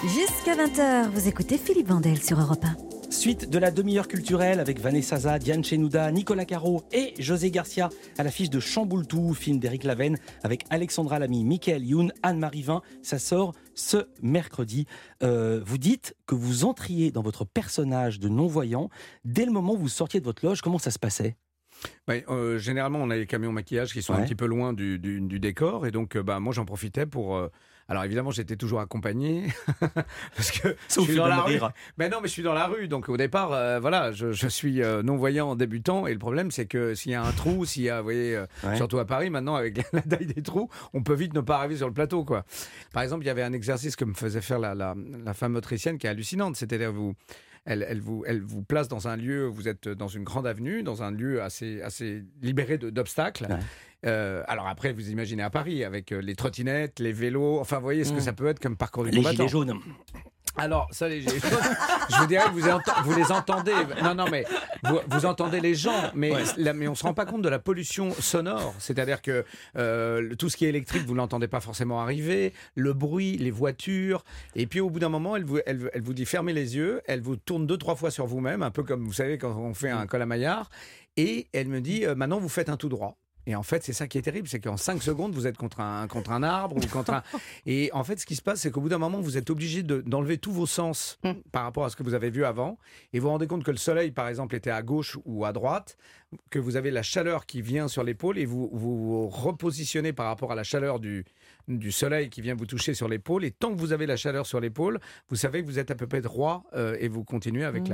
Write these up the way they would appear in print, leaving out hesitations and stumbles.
Jusqu'à 20h, vous écoutez Philippe Vandel sur Europe 1. Suite de la demi-heure culturelle avec Vanessa Zah, Diane Chenouda, Nicolas Caro et José Garcia à l'affiche de Chamboultou, film d'Éric Lavenne avec Alexandra Lamy, Michael Youn, Anne-Marie Vin. Ça sort ce mercredi. Vous dites que vous entriez dans votre personnage de non-voyant dès le moment où vous sortiez de votre loge. Comment ça se passait ? Généralement, on a les camions maquillage qui sont un petit peu loin du décor. Et donc, moi, j'en profitais pour... Alors évidemment, j'étais toujours accompagné parce que je suis dans la rue. Mais je suis dans la rue. Donc au départ, je suis non-voyant débutant. Et le problème, c'est que s'il y a un trou, s'il y a, vous voyez, surtout à Paris, maintenant, avec la taille des trous, on peut vite ne pas arriver sur le plateau, quoi. Par exemple, il y avait un exercice que me faisait faire la femme motricienne qui est hallucinante. C'est-à-dire, elle vous place dans un lieu, vous êtes dans une grande avenue, dans un lieu assez libéré d'obstacles. Ouais. Alors après, vous imaginez à Paris, avec les trottinettes, les vélos, enfin, vous voyez ce que ça peut être comme parcours du combattant. Les gilets jaunes. Alors, ça, les gilets jaunes, je vous dirais que vous les entendez. Non, mais vous entendez les gens, mais on ne se rend pas compte de la pollution sonore. C'est-à-dire que tout ce qui est électrique, vous ne l'entendez pas forcément arriver. Le bruit, les voitures. Et puis, au bout d'un moment, elle vous dit fermez les yeux. Elle vous tourne 2-3 fois sur vous-même, un peu comme, vous savez, quand on fait un col à Maillard. Et elle me dit maintenant, vous faites un tout droit. Et en fait, c'est ça qui est terrible, c'est qu'en 5 secondes, vous êtes contre un arbre ou contre un... Et en fait, ce qui se passe, c'est qu'au bout d'un moment, vous êtes obligé d'enlever tous vos sens par rapport à ce que vous avez vu avant. Et vous vous rendez compte que le soleil, par exemple, était à gauche ou à droite, que vous avez la chaleur qui vient sur l'épaule et vous repositionnez par rapport à la chaleur du soleil qui vient vous toucher sur l'épaule. Et tant que vous avez la chaleur sur l'épaule, vous savez que vous êtes à peu près droit et vous continuez avec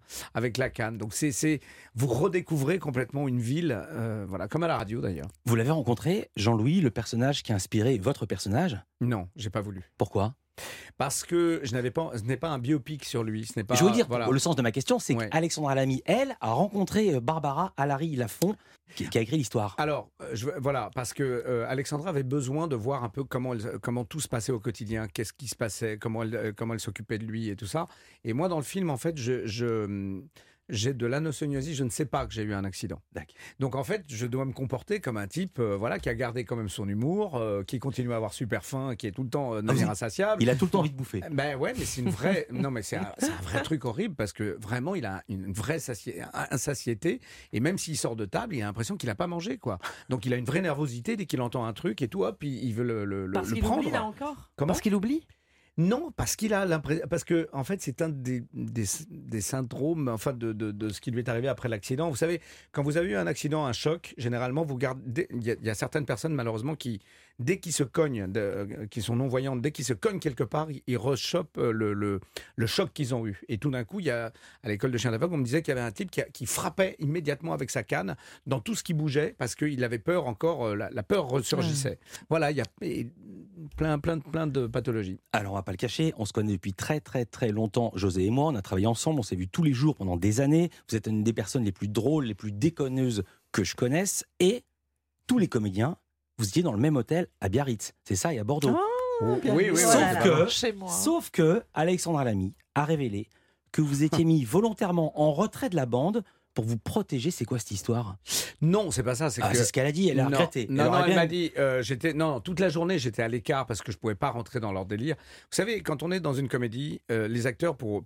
la canne. Donc, vous redécouvrez complètement une ville, comme à la radio d'ailleurs. Vous l'avez rencontré, Jean-Louis, le personnage qui a inspiré votre personnage ? Non, j'ai pas voulu. Pourquoi ? Parce que ce n'est pas un biopic sur lui. Ce n'est pas, je veux dire, le sens de ma question, c'est qu'Alexandra Lamy, elle, a rencontré Barbara Allary-Lafont, qui a écrit l'histoire. Alors, parce que Alexandra avait besoin de voir un peu comment tout se passait au quotidien, qu'est-ce qui se passait, comment elle s'occupait de lui et tout ça. Et moi, dans le film, en fait, j'ai de l'anosognosie, je ne sais pas que j'ai eu un accident. D'accord. Donc en fait, je dois me comporter comme un type qui a gardé quand même son humour, qui continue à avoir super faim, qui est tout le temps insatiable. Il a tout le temps envie de bouffer. Mais c'est une vraie... Non, mais c'est un vrai truc horrible parce que vraiment, il a une vraie insatiété et même s'il sort de table, il a l'impression qu'il n'a pas mangé, quoi. Donc il a une vraie nervosité dès qu'il entend un truc et tout, hop, il veut le prendre. Parce qu'il oublie là encore. Parce qu'il oublie ? Non, parce qu'il a l'impression, parce que en fait c'est un des syndromes, enfin de ce qui lui est arrivé après l'accident. Vous savez, quand vous avez eu un accident, un choc, généralement vous gardez. Il y a certaines personnes malheureusement qui, dès qu'ils se cognent, qui sont non voyantes, dès qu'ils se cognent quelque part, ils rechopent le choc qu'ils ont eu. Et tout d'un coup, il y a à l'école de chien d'aveugle, on me disait qu'il y avait un type qui frappait immédiatement avec sa canne dans tout ce qui bougeait parce qu'il avait peur encore. La peur ressurgissait. Voilà, il y a plein de pathologies. Alors on va pas le cacher, on se connaît depuis très très très longtemps, José et moi, on a travaillé ensemble, on s'est vus tous les jours pendant des années, vous êtes une des personnes les plus drôles, les plus déconneuses que je connaisse, et tous les comédiens, vous étiez dans le même hôtel à Biarritz, c'est ça, et à Bordeaux. Oui. Sauf que Alexandra Lamy a révélé que vous étiez mis volontairement en retrait de la bande pour vous protéger. C'est quoi cette histoire ? Non, c'est pas ça. C'est ce qu'elle a dit, elle a regretté. Elle m'a dit, toute la journée, j'étais à l'écart parce que je pouvais pas rentrer dans leur délire. Vous savez, quand on est dans une comédie, les acteurs, pour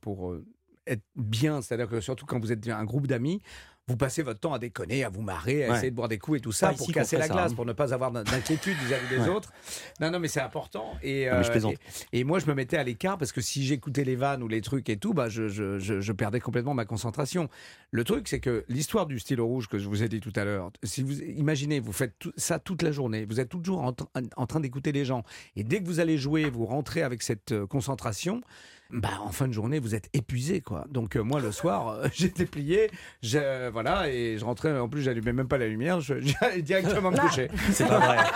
être bien, c'est-à-dire que surtout quand vous êtes un groupe d'amis, vous passez votre temps à déconner, à vous marrer, à essayer de boire des coups et tout ça pour casser la glace, pour ne pas avoir d'inquiétude vis-à-vis des autres. Non, mais c'est important. Et moi, je me mettais à l'écart parce que si j'écoutais les vannes ou les trucs et tout, je perdais complètement ma concentration. Le truc, c'est que l'histoire du stylo rouge que je vous ai dit tout à l'heure, si vous imaginez, vous faites ça toute la journée, vous êtes toujours en train d'écouter les gens. Et dès que vous allez jouer, vous rentrez avec cette concentration. En fin de journée, vous êtes épuisé, quoi. Donc moi, le soir, j'étais plié, et je rentrais. En plus, j'allumais même pas la lumière, j'allais directement me coucher. C'est pas vrai.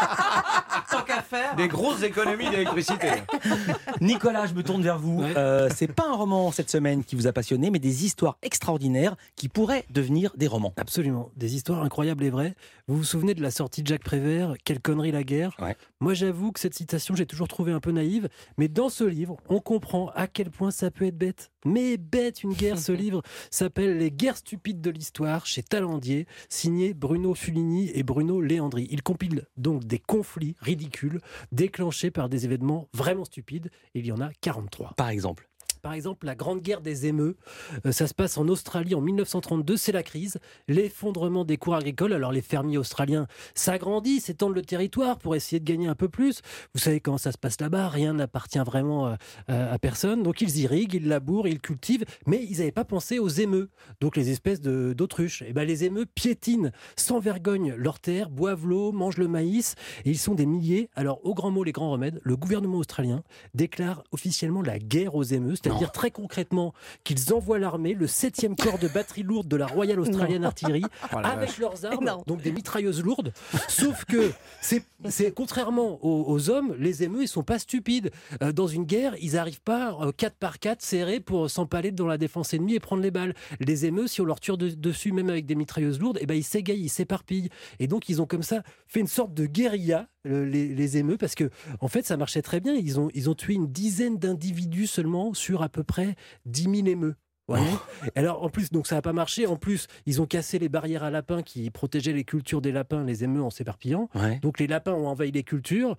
Tant qu'à faire. Des grosses économies d'électricité. Nicolas, je me tourne vers vous. C'est pas un roman cette semaine qui vous a passionné, mais des histoires extraordinaires qui pourraient devenir des romans. Absolument, des histoires incroyables et vraies. Vous vous souvenez de la sortie de Jacques Prévert, Quelle connerie la guerre ? Moi, j'avoue que cette citation, j'ai toujours trouvé un peu naïve, mais dans ce livre, on comprend à quel point ça peut être bête. mais bête une guerre. Ce livre s'appelle Les guerres stupides de l'histoire, chez Talandier, signé Bruno Fulini et Bruno Léandri. Il compile donc des conflits ridicules déclenchés par des événements vraiment stupides. Il y en a 43. Par exemple. Par exemple, la Grande Guerre des émeus, ça se passe en Australie en 1932, c'est la crise, l'effondrement des cours agricoles. Alors les fermiers australiens s'agrandissent, s'étendent le territoire pour essayer de gagner un peu plus. Vous savez comment ça se passe là-bas, rien n'appartient vraiment à personne. Donc ils irriguent, ils labourent, ils cultivent, mais ils n'avaient pas pensé aux émeus, donc les espèces d'autruches. Et ben, les émeus piétinent sans vergogne leurs terres, boivent l'eau, mangent le maïs, et ils sont des milliers. Alors au grand mot, les grands remèdes, le gouvernement australien déclare officiellement la guerre aux émeus, c'est-à-dire très concrètement qu'ils envoient l'armée, le 7e corps de batterie lourde de la Royal Australian Artillery, avec leurs armes, donc des mitrailleuses lourdes. Sauf que, c'est contrairement aux hommes, les émeus, ils sont pas stupides. Dans une guerre, ils n'arrivent pas 4 par 4 serrés pour s'empaler dans la défense ennemie et prendre les balles. Les émeus, si on leur tire dessus, même avec des mitrailleuses lourdes, eh ben, ils s'égayent, ils s'éparpillent. Et donc, ils ont comme ça fait une sorte de guérilla, les émeus, parce que en fait ça marchait très bien. Ils ont tué une dizaine d'individus seulement sur à peu près 10 000 émeus. Ouais. Alors en plus, donc ça n'a pas marché. En plus, ils ont cassé les barrières à lapins qui protégeaient les cultures des lapins, les émeus en s'éparpillant. Ouais. Donc les lapins ont envahi les cultures.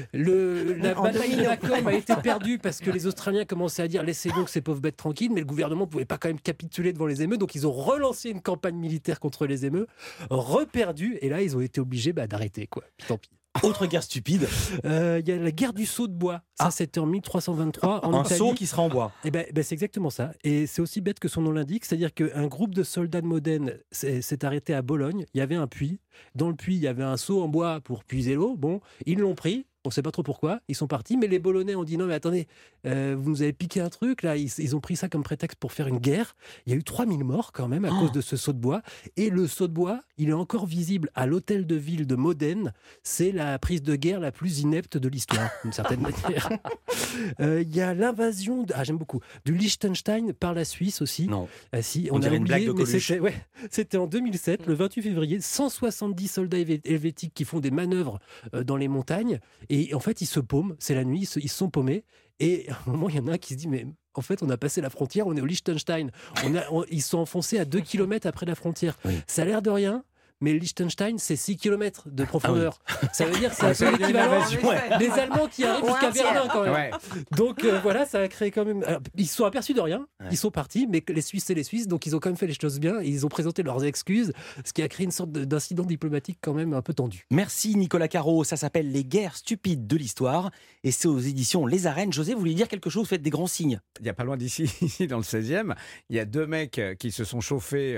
La bataille de la com a été perdue parce que les Australiens commençaient à dire laissez donc ces pauvres bêtes tranquilles, mais le gouvernement ne pouvait pas quand même capituler devant les émeus. Donc ils ont relancé une campagne militaire contre les émeus, reperdue, et là ils ont été obligés d'arrêter, quoi. Puis tant pis. Autre guerre stupide. Il y a la guerre du seau de bois. Ça, c'était en 1323 en Italie. Un seau qui sera en bois. Et c'est exactement ça. Et c'est aussi bête que son nom l'indique. C'est-à-dire qu'un groupe de soldats de Modène s'est arrêté à Bologne. Il y avait un puits. Dans le puits, il y avait un seau en bois pour puiser l'eau. Bon, ils l'ont pris. On ne sait pas trop pourquoi, ils sont partis, mais les Bolonais ont dit non mais attendez, vous nous avez piqué un truc, là ils ont pris ça comme prétexte pour faire une guerre. Il y a eu 3000 morts quand même à cause de ce seau de bois, et le seau de bois, il est encore visible à l'hôtel de ville de Modène. C'est la prise de guerre la plus inepte de l'histoire, d'une certaine manière. Il y a l'invasion, j'aime beaucoup, du Liechtenstein par la Suisse aussi. Non, si, on dirait a une blague oublié, de mais Coluche. c'était en 2007, le 28 février, 170 soldats helvétiques qui font des manœuvres dans les montagnes. Et en fait, ils se paument, c'est la nuit, ils se sont paumés. Et à un moment, il y en a un qui se dit mais en fait, on a passé la frontière, on est au Liechtenstein. Ils sont enfoncés à 2 km après la frontière. Oui. Ça a l'air de rien, mais le Liechtenstein, c'est 6 km de profondeur. Ah oui. Ça veut dire que c'est un peu l'équivalent des Allemands qui arrivent jusqu'à Verdun quand même. Ouais. Donc voilà, ça a créé quand même... Alors, ils se sont aperçus de rien, ils sont partis, mais les Suisses, c'est les Suisses, donc ils ont quand même fait les choses bien, et ils ont présenté leurs excuses, ce qui a créé une sorte d'incident diplomatique quand même un peu tendu. Merci Nicolas Caro, ça s'appelle Les guerres stupides de l'histoire, et c'est aux éditions Les Arènes. José, vous voulez dire quelque chose, faites des grands signes. Il n'y a pas loin d'ici, ici dans le 16e, il y a 2 mecs qui se sont chauffés,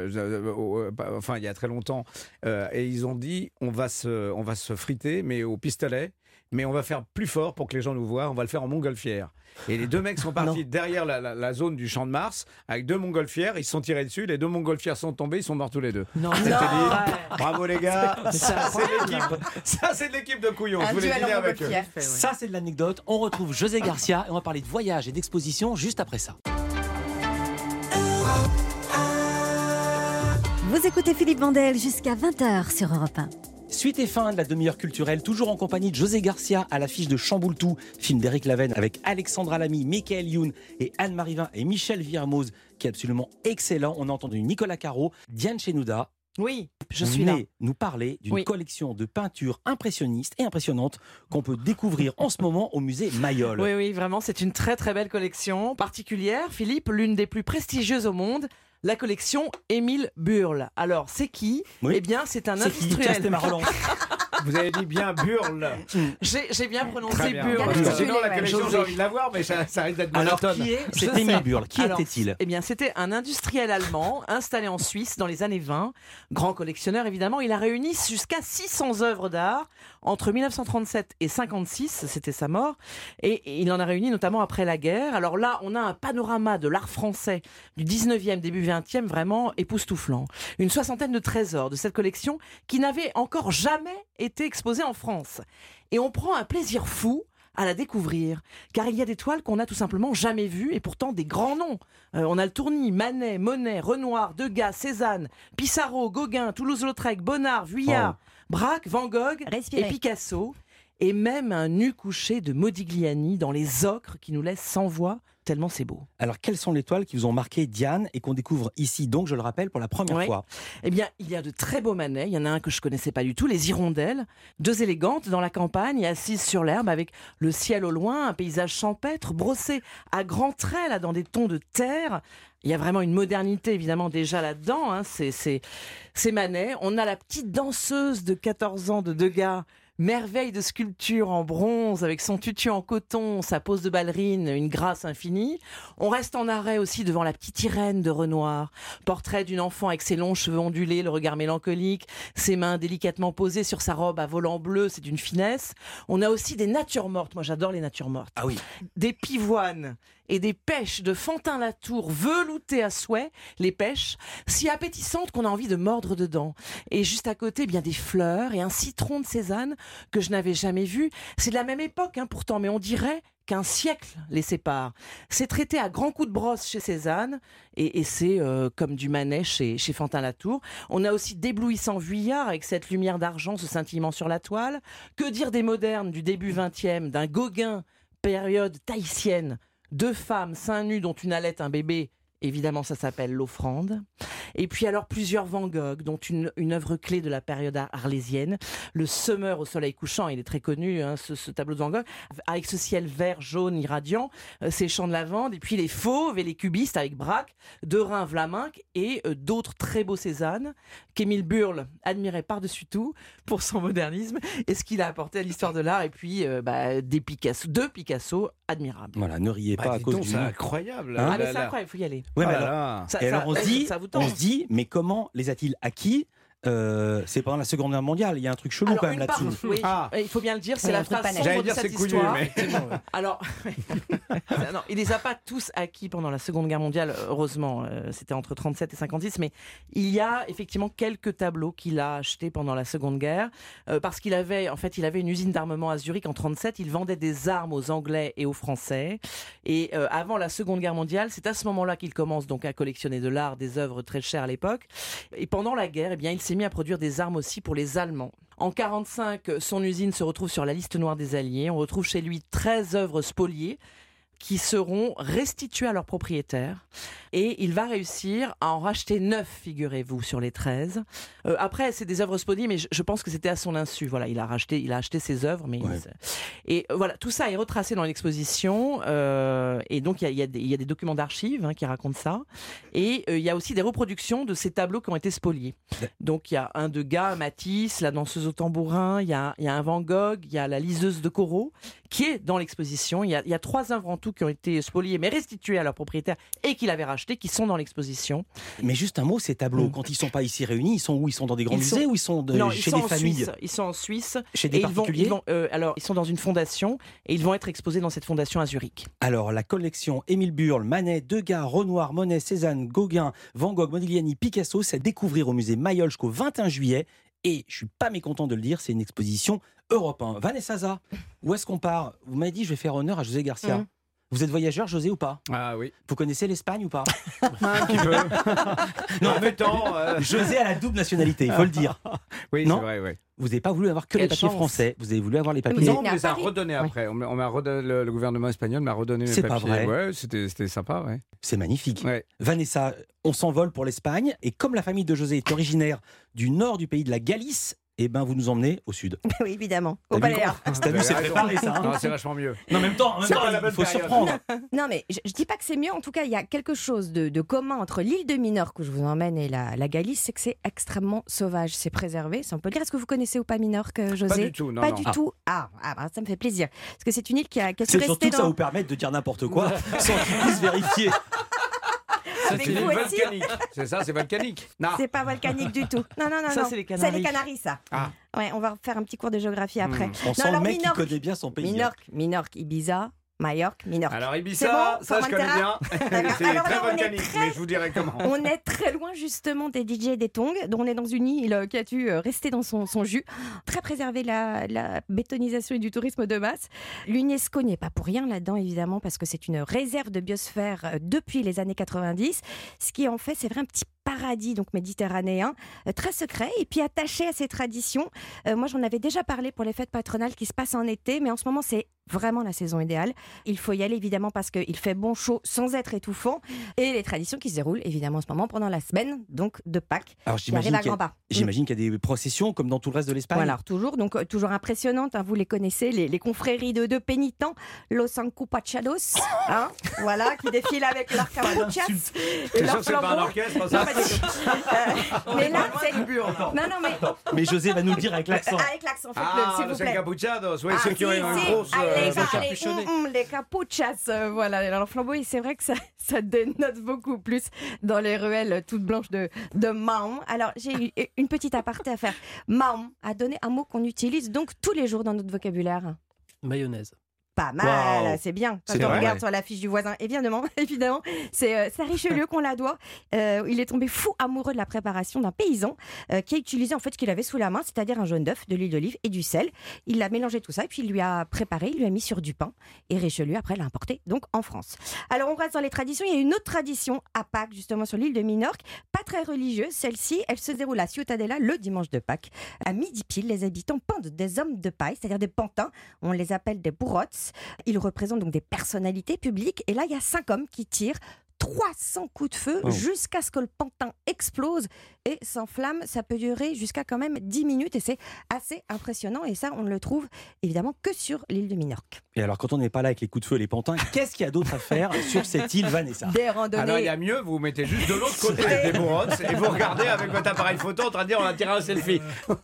il y a très longtemps, et ils ont dit on va se friter mais au pistolet, mais on va faire plus fort pour que les gens nous voient, on va le faire en montgolfière. Et les 2 mecs sont partis derrière la zone du Champ de Mars avec 2 montgolfières, ils se sont tirés dessus, les 2 montgolfières sont tombées, ils sont morts tous les 2. Non. Bravo les gars, ça c'est de l'équipe de couillons, je voulais dîner avec eux. Ça c'est de l'anecdote, on retrouve José Garcia et on va parler de voyage et d'exposition juste après ça. Vous écoutez Philippe Vandel jusqu'à 20h sur Europe 1. Suite et fin de la demi-heure culturelle, toujours en compagnie de José Garcia à l'affiche de Chamboultou, film d'Éric Lavenne avec Alexandra Lamy, Michael Youn et Anne-Marie Vin et Michel Viramoz, qui est absolument excellent. On a entendu Nicolas Caro, Diane Chenouda. Oui, je suis là. Nous parler d'une collection de peintures impressionnistes et impressionnantes qu'on peut découvrir en ce moment au musée Mayol. Oui, vraiment, c'est une très très belle collection particulière. Philippe, l'une des plus prestigieuses au monde. La collection Émile Burle. Alors, c'est qui ? Eh bien, c'est un industriel. C'était ma relance. Vous avez dit bien Burle. J'ai bien prononcé Burle. Sinon, la collection, j'ai envie de la voir, mais ça risque d'être monotone. Alors, c'est Émile Burle. Qui était-il ? Eh bien, c'était un industriel allemand installé en Suisse dans les années 20. Grand collectionneur, évidemment. Il a réuni jusqu'à 600 œuvres d'art entre 1937 et 1956. C'était sa mort. Et il en a réuni notamment après la guerre. Alors là, on a un panorama de l'art français du 19e, début 20e, vraiment époustouflant. Une 60aine de trésors de cette collection qui n'avait encore jamais été exposée en France. Et on prend un plaisir fou à la découvrir, car il y a des toiles qu'on n'a tout simplement jamais vues, et pourtant des grands noms. On a le Tourny, Manet, Monet, Renoir, Degas, Cézanne, Pissarro, Gauguin, Toulouse-Lautrec, Bonnard, Vuillard, Braque, Van Gogh et Picasso, et même un nu couché de Modigliani dans Les Ocres qui nous laisse sans voix tellement c'est beau. Alors, quelles sont les toiles qui vous ont marqué, Diane, et qu'on découvre ici, donc, je le rappelle, pour la première fois? Eh bien, il y a de très beaux manets. Il y en a un que je connaissais pas du tout, les hirondelles. 2 élégantes dans la campagne, assises sur l'herbe avec le ciel au loin, un paysage champêtre, brossé à grands traits, là, dans des tons de terre. Il y a vraiment une modernité, évidemment, déjà là-dedans. Hein. C'est Manet. On a la petite danseuse de 14 ans de Degas, merveille de sculpture en bronze, avec son tutu en coton, sa pose de ballerine, une grâce infinie. On reste en arrêt aussi devant la petite Irène de Renoir, portrait d'une enfant avec ses longs cheveux ondulés, le regard mélancolique, ses mains délicatement posées sur sa robe à volants bleus, c'est d'une finesse. On a aussi des natures mortes, moi j'adore les natures mortes. Ah oui. Des pivoines et des pêches de Fantin-Latour veloutées à souhait, les pêches, si appétissantes qu'on a envie de mordre dedans. Et juste à côté, bien des fleurs et un citron de Cézanne que je n'avais jamais vu. C'est de la même époque, hein, pourtant, mais on dirait qu'un siècle les sépare. C'est traité à grands coups de brosse chez Cézanne et c'est comme du Manet chez Fantin-Latour. On a aussi d'éblouissants Vuillard avec cette lumière d'argent, ce scintillement sur la toile. Que dire des modernes du début 20e, d'un Gauguin, période tahitienne, 2 femmes, seins nus dont une allait un bébé. Évidemment, ça s'appelle l'offrande. Et puis alors plusieurs Van Gogh, dont une œuvre clé de la période arlésienne, le Semeur au soleil couchant, il est très connu, hein, ce tableau de Van Gogh, avec ce ciel vert, jaune, irradiant, ces champs de lavande, et puis les fauves et les cubistes avec Braque, Derain, Vlaminck et d'autres très beaux Cézanne, qu'Émile Burle admirait par-dessus tout pour son modernisme et ce qu'il a apporté à l'histoire de l'art, et puis deux Picasso admirables. Voilà, ne riez pas à cause du... C'est incroyable. Hein, mais c'est incroyable, il faut y aller. Ouais, mais Ah là alors, là. et alors on se vous dit, mais comment les a-t-il acquis? C'est pendant la Seconde Guerre mondiale. Il y a un truc chelou quand même une part, là-dessous. oui, Ah. il faut bien le dire, c'est Oui, la un truc phrase pas net. J'allais sombre de dire cette c'est couillu, histoire. mais... Alors, non, il les a pas tous acquis pendant la Seconde Guerre mondiale, heureusement. C'était entre 37 et 56, mais il y a effectivement quelques tableaux qu'il a achetés pendant la Seconde Guerre, parce qu'il avait une usine d'armement à Zurich en 37. Il vendait des armes aux Anglais et aux Français. Et avant la Seconde Guerre mondiale, c'est à ce moment-là qu'il commence donc à collectionner de l'art, des œuvres très chères à l'époque. Et pendant la guerre, eh bien, il s'est mis à produire des armes aussi pour les Allemands. En 45, son usine se retrouve sur la liste noire des Alliés. On retrouve chez lui 13 œuvres spoliées qui seront restituées à leurs propriétaires. Et il va réussir à en racheter 9, figurez-vous, sur les 13. Après, c'est des œuvres spoliées, mais je pense que c'était à son insu. Voilà, il a acheté ses œuvres. Mais Ouais. et voilà, tout ça est retracé dans l'exposition. Et donc, il y a des documents d'archives qui racontent ça. Et il y a aussi des reproductions de ces tableaux qui ont été spoliés. Donc, il y a un Degas, Matisse, la danseuse au tambourin, il y a un Van Gogh, il y a la liseuse de Corot, qui est dans l'exposition. Il y a 3 œuvres en tout qui ont été spoliées, mais restituées à leurs propriétaires et qu'il avait racheté, qui sont dans l'exposition. Mais juste un mot, ces tableaux, quand ils sont pas ici réunis, ils sont où? Ils sont dans des grands musées ou ils sont chez des familles? Ils sont en Suisse. Chez des particuliers? Alors, ils sont dans une fondation et ils vont être exposés dans cette fondation à Zurich. Alors, la collection Émile Burle, Manet, Degas, Renoir, Monet, Cézanne, Gauguin, Van Gogh, Modigliani, Picasso, c'est à découvrir au musée Mayol jusqu'au 21 juillet. Et je suis pas mécontent de le dire, c'est une exposition Europe 1. Vanessa Zaza, où est-ce qu'on part? Vous m'avez dit, je vais faire honneur à José Garcia. Vous êtes voyageur, José, ou pas? Ah oui. Vous connaissez l'Espagne ou pas? Un petit peu. Non, en même temps... José a la double nationalité, il faut le dire. Oui, Non. c'est vrai, oui. Vous n'avez pas voulu avoir que les Quelle papiers chance. français, vous avez voulu avoir les Mais papiers... vous Non, on êtes me les a Paris redonnés après. On m'a redonné, le gouvernement espagnol m'a redonné mes C'est pas papiers. vrai. Ouais, c'était sympa, ouais. C'est magnifique. Ouais. Vanessa, on s'envole pour l'Espagne, et comme la famille de José est originaire du nord du pays de la Galice, eh ben vous nous emmenez au sud. Oui, évidemment. Au T'as vu Baléares. T'as vu, c'est raison. préparé ça. hein Non, c'est vachement mieux. Non, en même temps, C'est pas la il bonne faut période. surprendre. Non, mais je dis pas que c'est mieux. En tout cas, il y a quelque chose de commun entre l'île de Minorque, où je vous emmène, et la Galice, c'est que c'est extrêmement sauvage. C'est préservé, ça on peut le dire. Est-ce que vous connaissez ou pas Minorque, José? Pas du tout, non. Pas non. du tout. Ah, bah, ça me fait plaisir. Parce que c'est une île qui a su C'est rester surtout que ça dans... vous permet de dire n'importe quoi sans qu'ils puissent vérifier. Avec C'est vous aussi. volcanique. C'est ça, c'est volcanique. Non. C'est pas volcanique du tout. Non, non, non. Ça, non. c'est les C'est Canaries. les Canaries, ça. Ah. Ouais, on va faire un petit cours de géographie après. On sent alors, le mec qui Minorque. connaît bien son pays. Minorque, Ibiza, Majorque, Minorque. Alors C'est Ibiza, bon, ça je connais bien. D'accord. C'est Alors très là, on est volcanique, très- mais je vous dirai comment. On est très loin justement des DJ et des tongs, dont on est dans une île qui a dû rester dans son jus. Très préservé la bétonisation et du tourisme de masse. L'UNESCO n'y est pas pour rien là-dedans, évidemment, parce que c'est une réserve de biosphère depuis les années 90. Ce qui en fait, c'est vrai, un petit paradis donc méditerranéen, très secret et puis attaché à ses traditions. Moi, j'en avais déjà parlé pour les fêtes patronales qui se passent en été, mais en ce moment, c'est vraiment la saison idéale. Il faut y aller évidemment parce qu'il fait bon chaud sans être étouffant et les traditions qui se déroulent évidemment en ce moment pendant la semaine donc de Pâques. Alors qui arrive à grands pas. j'imagine qu'il y a des processions comme dans tout le reste de l'Espagne. Voilà, toujours impressionnante, hein, vous les connaissez, les confréries de pénitents, Los Encupachados, hein, voilà, qui défilent avec leurs capuchas et leurs flambeaux. Non, pas du tout. Mais là, c'est... Non, Mais José va nous le dire avec l'accent. avec l'accent, faites-le, s'il vous plaît. Encapuchados, oui, Ah, ceux qui ont une grosse... les capuchas, voilà. Alors, le flambeau, c'est vrai que ça dénote beaucoup plus dans les ruelles toutes blanches de Mahon. Alors, j'ai une petite aparté à faire. Mahon a donné un mot qu'on utilise donc tous les jours dans notre vocabulaire. Mayonnaise. Pas mal, Wow. c'est bien. Quand C'est on vrai, regarde ouais. sur la fiche du voisin, évidemment, c'est à Richelieu qu'on la doit. Il est tombé fou amoureux de la préparation d'un paysan qui a utilisé en fait ce qu'il avait sous la main, c'est-à-dire un jaune d'œuf, de l'huile d'olive et du sel. Il a mélangé tout ça et puis il lui a préparé, il lui a mis sur du pain. Et Richelieu après l'a importé donc en France. Alors on reste dans les traditions. Il y a une autre tradition à Pâques justement sur l'île de Minorque, pas très religieuse. Celle-ci, elle se déroule à Ciutadella le dimanche de Pâques. À midi pile, les habitants pendent des hommes de paille, c'est-à-dire des pantins. On les appelle des bourrots. Ils représentent donc des personnalités publiques. Et là, il y a 5 hommes qui tirent 300 coups de feu jusqu'à ce que le pantin explose et s'enflamme. Ça peut durer jusqu'à quand même 10 minutes et c'est assez impressionnant. Et ça, on ne le trouve évidemment que sur l'île de Minorque. Et alors, quand on n'est pas là avec les coups de feu et les pantins, qu'est-ce qu'il y a d'autre à faire sur cette île, Vanessa? Des randonnées. Alors il y a mieux, vous vous mettez juste de l'autre côté des bourrots et vous regardez avec votre appareil photo en train de dire on a tiré un selfie.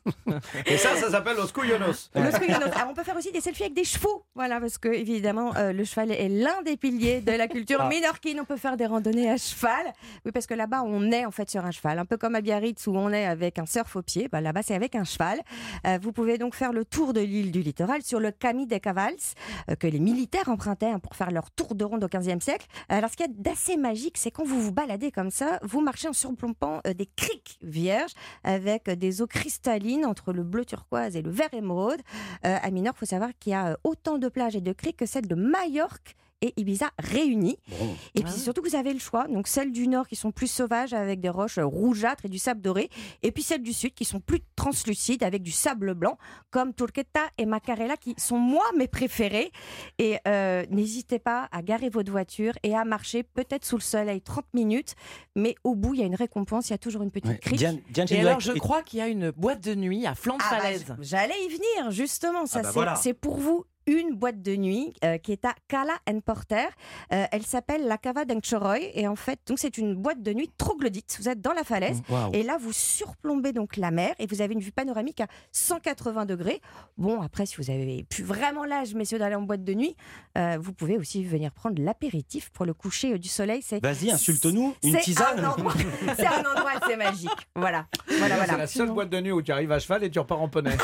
Et ça s'appelle Los Cuyonos. Los Cuyonos. Alors, on peut faire aussi des selfies avec des chevaux. Voilà, parce que évidemment, le cheval est l'un des piliers de la culture minorquine. On peut faire des randonnées à cheval. Oui, parce que là-bas, on est en fait sur un cheval. Un peu comme à Biarritz où on est avec un surf au pied. Bah, là-bas, c'est avec un cheval. Vous pouvez donc faire le tour de l'île du littoral sur le Camí de Cavals que les militaires empruntaient pour faire leur tour de ronde au XVe siècle. Alors, ce qu'il y a d'assez magique, c'est quand vous vous baladez comme ça, vous marchez en surplombant des criques vierges avec des eaux cristallines entre le bleu turquoise et le vert émeraude. À Minorque, il faut savoir qu'il y a autant de plages et de criques que celles de Majorque et Ibiza réunies. Et puis surtout que vous avez le choix. Donc celles du nord qui sont plus sauvages avec des roches rougeâtres et du sable doré. Et puis celles du sud qui sont plus translucides avec du sable blanc comme Turqueta et Macarela qui sont moi mes préférés. Et n'hésitez pas à garer votre voiture et à marcher peut-être sous le soleil 30 minutes. Mais au bout, il y a une récompense. Il y a toujours une petite crique. Diane Et alors, je crois qu'il y a une boîte de nuit à flanc de falaise. J'allais y venir, justement. Ça, voilà. c'est pour vous une boîte de nuit qui est à Cala en Porter. Elle s'appelle la Cava d'Enchoroy. Et en fait, donc, c'est une boîte de nuit troglodyte. Vous êtes dans la falaise. Wow. Et là, vous surplombez donc la mer. Et vous avez une vue panoramique à 180 degrés. Bon, après, si vous avez plus vraiment l'âge, messieurs, d'aller en boîte de nuit, vous pouvez aussi venir prendre l'apéritif pour le coucher du soleil. Vas-y, insulte-nous, une C'est tisane. c'est un endroit assez magique. Voilà. C'est la seule boîte de nuit où tu arrives à cheval et tu repars en poney.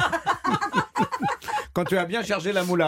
Quand tu as bien chargé la moula.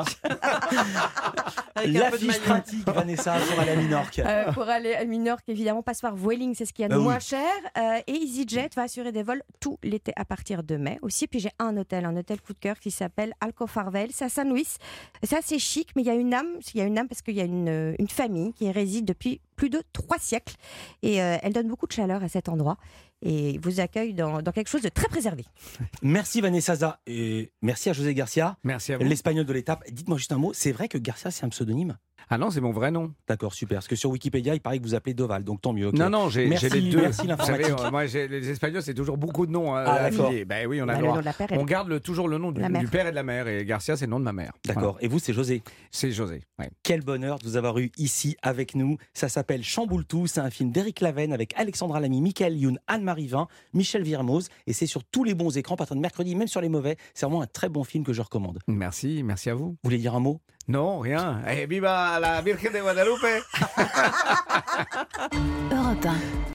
La fiche pratique, Vanessa, pour aller à Minorque. Pour aller à Minorque, évidemment, passe par Vueling, c'est ce qu'il y a de moins cher. Et EasyJet va assurer des vols tout l'été à partir de mai aussi. Puis j'ai un hôtel coup de cœur qui s'appelle Alcofarvel. C'est à San Luis. C'est assez chic, mais il y a une âme parce qu'il y a une famille qui y réside depuis plus de 3 siècles. Et elle donne beaucoup de chaleur à cet endroit. Et vous accueille dans quelque chose de très préservé. Merci Vanessa et merci à José Garcia, Merci à vous. l'espagnol de l'étape. Dites-moi juste un mot, c'est vrai que Garcia c'est un pseudonyme? Ah non, c'est mon vrai nom. D'accord, super. Parce que sur Wikipédia, il paraît que vous appelez Doval, donc tant mieux. ok. Non, j'ai Merci, les deux. merci Vous l'informatique. savez, moi, les Espagnols, c'est toujours beaucoup de noms d'accord. affiliés. Ben oui, on a Le le droit. nom de la père et On garde toujours le nom La mère. du père et de la mère. Et Garcia, c'est le nom de ma mère. D'accord. Voilà. Et vous, c'est José. C'est José. Ouais. Quel bonheur de vous avoir eu ici avec nous. Ça s'appelle Chamboultou. C'est un film d'Éric Lavenne avec Alexandra Lamy, Michael Youn, Anne-Marie Vin, Michel Virmoz. Et c'est sur tous les bons écrans, à partir de mercredi, même sur les mauvais. C'est vraiment un très bon film que je recommande. Merci à vous. Vous voulez dire un mot? Non, rien. Et viva la Virgen de Guadalupe. Europe 1.